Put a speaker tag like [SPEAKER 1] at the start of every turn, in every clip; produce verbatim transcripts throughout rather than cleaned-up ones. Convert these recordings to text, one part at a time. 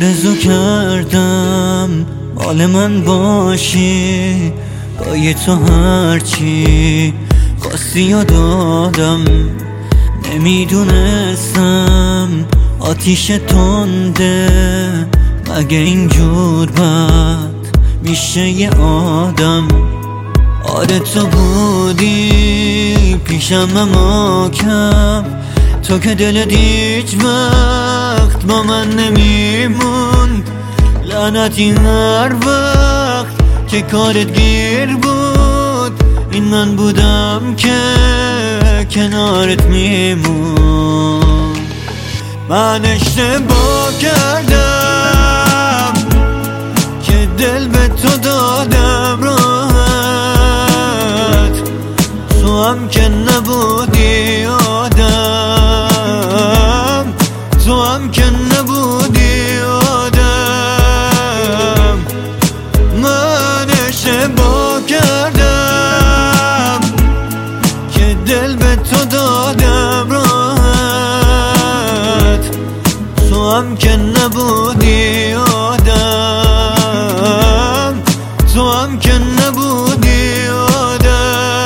[SPEAKER 1] آرزو کردم مال من باشی، با تو هرچی خواستی و دادم. نمیدونستم آتیش تنده مگه اینجور بد میشه یه آدم. آره تو بودی پیشم اما کم، تو که دلت هیچ وقت با من نمیموند. لعنتی هر وقت که کارت گیر بود، این من بودم که کنارت میموند. من اشتباه کردم که دل به تو دادم راحت، تو هم که نبودی آدم، تو هم که نبودی آدم. من اشتباه کردم که دل به تو دادم راحت، تو هم که نبودی آدم، تو هم که نبودی آدم.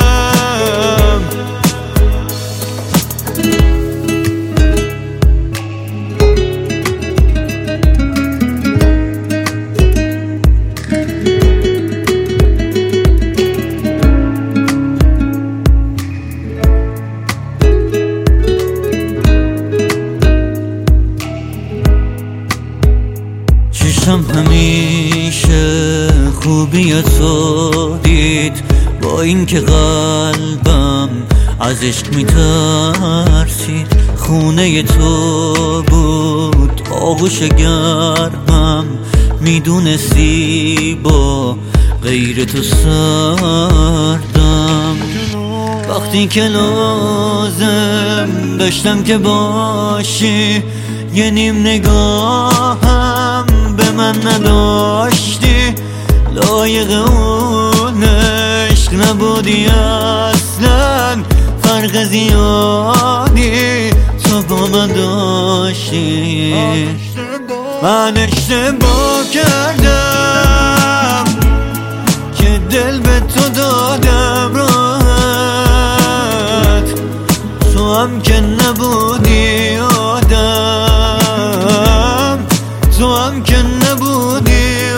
[SPEAKER 1] چشم همیشه خوبی تو دید، با اینکه قلبم از عشق میترسید. خونه تو بود آغوش گرمم، میدونستی با غیر تو سردم. وقتی که لازم داشتم که باشی، یه نیم نگاهم به من نداشتی. لایق اون عشق نبودی اصلا، فرق زیادی تو با من داشتی. من اشتباه کردم که دل به تو دادم راحت، تو هم که نبودی آدم، تو هم که نبودی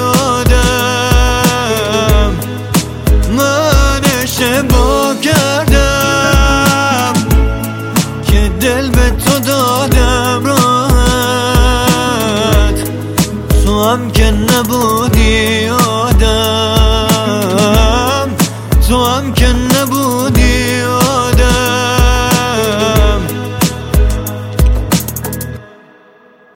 [SPEAKER 1] آدم. من اشتباه کردم که دل به تو دادم راحت، تو هم که نبودی آدم، تو هم که نبودی